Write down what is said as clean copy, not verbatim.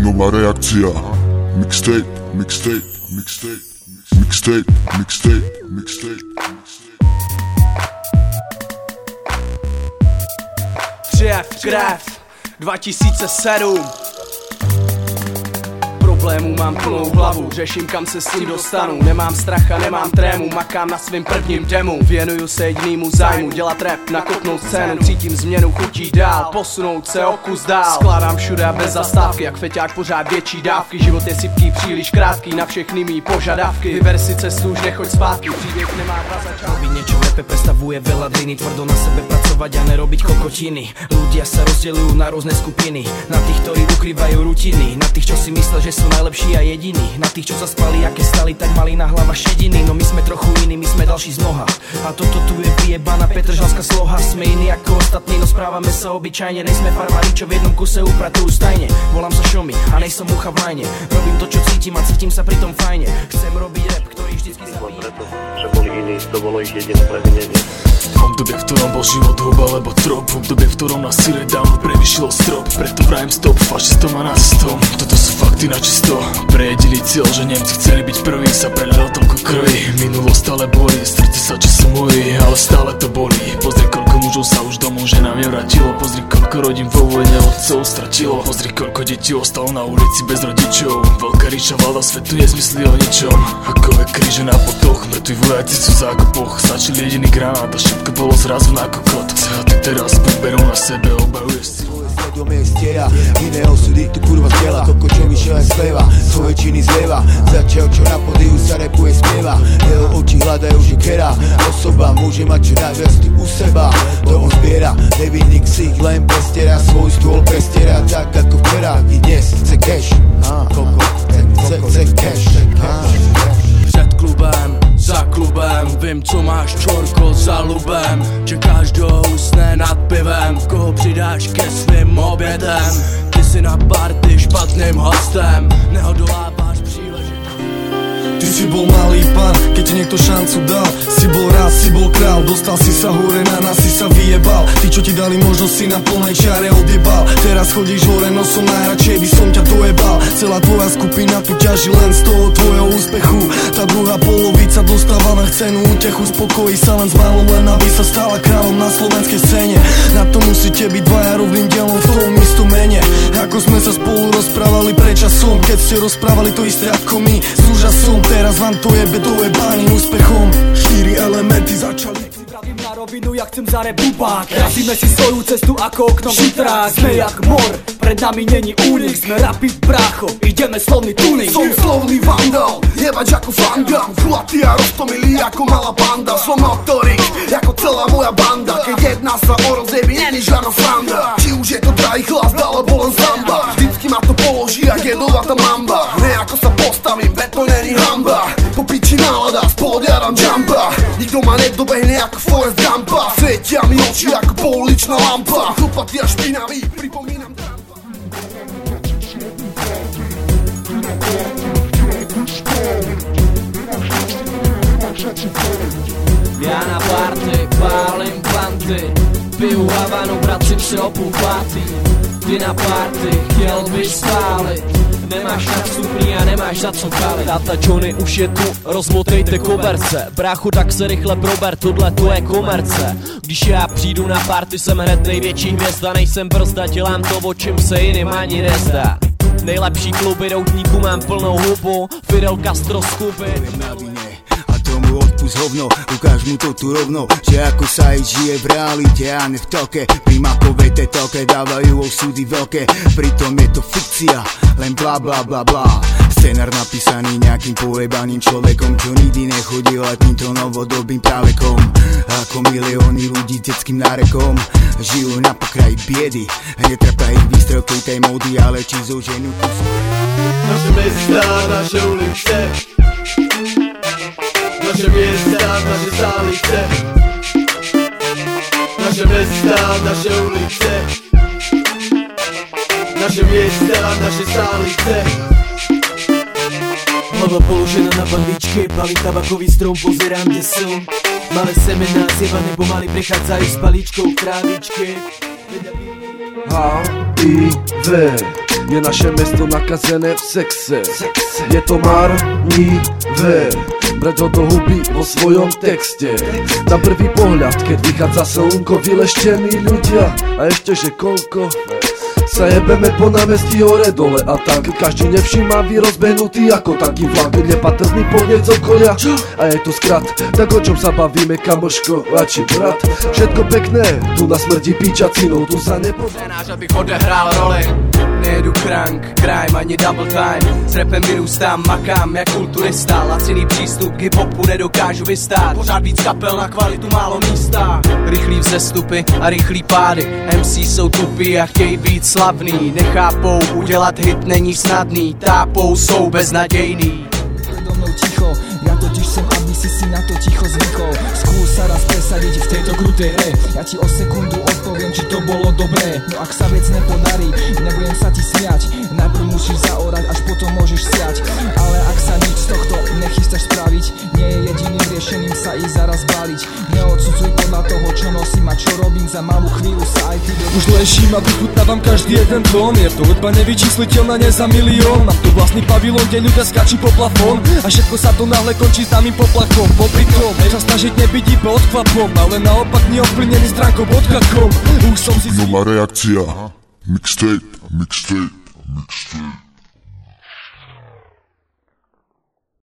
Nová reakcia. Mixtape, mixtape, mixtape, mixtape, mixtape, mixtape. Krev 2007. Problémů mám plnou hlavu, řeším kam se s tím dostanu. Nemám strach a nemám trému, makám na svým prvním demu. Věnuju se jedinýmu zájmu, dělat rap, nakopnout scénu. Cítím změnu, chutí dál, posunout se o kus dál. Skládám všude a bez zastávky, jak feťák pořád větší dávky. Život je sypký, příliš krátký, na všechny mý požadavky. Vyber si cestu, už nechoď zpátky, příběh nemá dva začátky. Robiť niečo v rape predstavuje veľa driny, tvrdo na sebe pracovať a nerobiť kokotiny. Ľudia sa rozdeľujú na rôzne skupiny, na tých, ktorí ukrývajú rutiny, na tých, čo si myslia, že sú najlepší a jediní, na tých, čo sa spali, aké stali, tak mali na hlava šediny. No my sme trochu iní, my sme ďalší z mnoha. A toto tu je vyjebaná petržalská sloha. Sme iní ako ostatní, no správame sa obyčajne. Nejsme farmári, čo v jednom kuse upratujú stajne. Volám sa Šomi a nejsom mucha v lajne. Robím to, čo cítim a cítim sa pritom fajne. Chcem robiť rap, ktorý vždycky zabíja. Preto, že boli iní, to bolo ich jediné previnenie. V obdobie, v ktorom bol život huba alebo trop, v obdobie, v ktorom nás sile dávno prevyšilo strop. Preto vrajem stop fašistom a nacistom. Toto sú fakty na čisto. Prejedili cieľ, že Nemci chceli byť prví, sa prelilo toľko krvi. Minulosť stále bolí, srdce sa čo sú moji, ale stále to bolí. Pozri, koľko mužov sa už domov ženám nevrátilo. Pozri, koľko rodín vo vojne otcov stratilo. Pozri, koľko detí ostalo na ulici bez rodičov. Veľká ríša vláda svetu nezmyslí o ničom. Ako je kríže na potoch, mŕtvi vojaci sú v zákopoch. Stačil jediný granát a všetko bolo zrazu na kokot. A ty teraz berú na sebe, obajuješ si. Svedomie stiera, iné osudy tu kurva zdieľa. Koko čo vyšiel aj zleva, svoje činy zlieva. Začal čo na podiu sa repuje spieva. Jeho oči hľadajú, že kera osoba môže mať čo najviac ty u seba. To on zbiera, nevinník si ich len prestiera. Svoj stôl prestiera tak ako včera. I dnes chce cash, koko chce cash. Před klubem, za klubem, vím co máš čorko za lubem. Čekáš kdo usne nad pivem, koho přidáš ke svým obědem. Ty si na party špatným hostem, neodoláváš příležitost. Ty si bol malý pán, keď ti niekto šancu dal. Si bol rád, si bol král, dostal si sa hore, na nás si sa vyjebal. Tí, čo ti dali možnosť, si na plnej čiare odjebal. Teraz chodíš hore, no som najradšej by som ťa dojebal. Celá tvoja skupina tu ťaží len z toho tvojho úspechu. Tá druhá polovica dostáva na cenu útechu. Spokojí sa len s malom, len aby sa stala kráľom na slovenskej scéne. Na to musíte byť dvaja rovným dielom v tom istom mene. Ako sme sa spolu rozprávali pred časom, keď ste rozprávali to isté ako my s úžasom. Teraz vám to jebe dojebaným úspechom. 4 elementy začali. Pravím na rovinu, jak chcem za rap bubák. Razíme si svoju cestu ako okno vitrák. Sme jak mor, pred nami není únik. Sme rapid brácho, ideme slovný tuning. Som slovný vandal, jebať ako fangam. Chlatý a roztomilý ako malá banda. Som motorik, ako celá moja banda. Keď jedná sa o rozjeby, není žiadna sranda. Či už je to drahý chlast, alebo len zamba. Vždycky ma to položí, jak jedovatá mamba. Nejako sa postavím, veď to není hamba. Po piči nálada, spod ja dám jumpa. Nikto ma nedobehne ako Forrest Gumpa. Svietia mi oči ako pouličná lampa. Chlupatý a špinavý, pripomínam Trumpa. Já na party, pálím planty. Piju Havanu, vracím si o půl pátý. Ty na party, chtěl bys spálit. Nemáš na vstupný a nemáš za co kalit. Táta Johnny už je tu, rozmotejte koberce. Bráchu, tak se rychle prober, tohle to je komerce. Když já přijdu na party, jsem hned největší hvězda. Nejsem brzda, dělám to, o čem se jiným ani nezdá. Nejlepší kluby doutníků mám plnou hubu. Fidel Castro z Kuby. Tomu odpust hovno, ukáž mu to tu rovno, že ako sa aj žije v realite a ne v toke. Primakové tetoke dávajú osudy veľké, pritom je to fikcia, len bla bla bla bla. Scenár napísaný nejakým pojebaným človekom, čo nikdy nechodil aj týmto novodobým právekom. Ako milióny ľudí detským nárekom žijú na pokraji biedy. Netrpia ich výstrelky tej módy, ale či zoženú kus. Naše mesta, naše ulice, naše miesta, naše stálice. Naše mesta, naše ulice, naše miesta, naše stálice. Hlava položená na bahvičke, palí tabakový strom, pozerám, kde som. Malé semená zjebané pomaly prechádzajú s balíčkou v trávičke. HIV Je naše mesto nakazené v sexe. Je to marnivé brať ho do huby vo svojom texte. Na prvý pohľad, keď vychádza slnko, vyleštení ľudia. A ešte, že koľko sa jebeme po námestí hore dole a tak. Každý nevšímavý, rozbehnutý ako taký vlak. Nepatrný pohľad z okolia. A je tu skrat, tak o čom sa bavíme, kamoško a či brat? Všetko pekné, tu na smrti píčacinou, tu sa Nenáš, abych odehrál roli. Nejedu crank, crime ani double time. S rapem vyrůstám, makám jak kulturista. Laciný přístup k hip-hopu nedokážu vystát. Pořád víc kapel na kvalitu, málo místa. Rychlý vzestupy a rychlý pády. MC jsou tupí a chtějí být slavný. Nechápou, udělat hit není snadný. Tápou, jsou beznadějný. Predo mnou ticho, ja totiž som, aby si na to ticho zvykol. Skús sa raz presadiť v tejto krutej hre. Ja ti o sekundu odpoviem, či to bolo dobré. No ak sa vec nepodarí, nebudem sa ti smiať. Najprv musíš zaorať, až potom môžeš siať. Ale ak sa nič z tohto nechystáš spraviť, nie je jediným riešením sa ísť zaraz baliť. Neodsudzuj podľa toho, čo nosím a čo robím, za malú chvíľu sa aj ty Už ležím a vychutnávam každý jeden tón. Je to hudba nevyčísliteľná, nie za milión. Mám tu vlastný pavilón, kde ľudia skáču po plafón. A všetko sa to náhle končí známym poplachom. Popri tom, sa snažiť nebyť iba odklapom, ale naopak neovplyvnený stránkou odkakom. Už som si... Nová reakcia. Mixtape.